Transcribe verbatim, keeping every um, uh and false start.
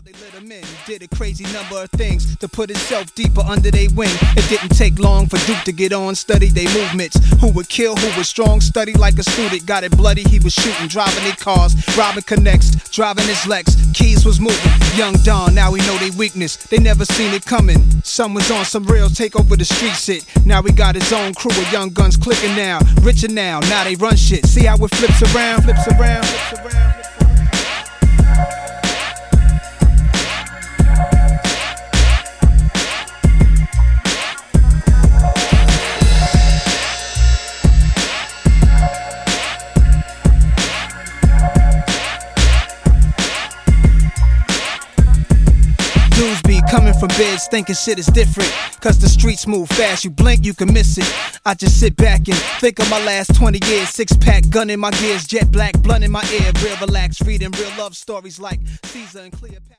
they let him in. He did a crazy number of things to put himself deeper under their wing. It didn't take long for Duke to get on, study their movements. Who would kill, who was strong, study like a student. Got it bloody, he was shooting, driving their cars, robbing connects, driving his Lex. Keys was moving, young Don, now we know they weakness. They never seen it coming. Some was on some real take over the street shit. Now he got his own crew with young guns clicking now. Richer now, now they run shit. See how it flips around, flips around, flips around. Dudes be coming from beds thinking shit is different, cause the streets move fast, you blink you can miss it. I just sit back and think of my last twenty years. Six pack, gun in my gears, jet black, blunt in my ear. Real relaxed, reading real love stories like Caesar and Cleopatra.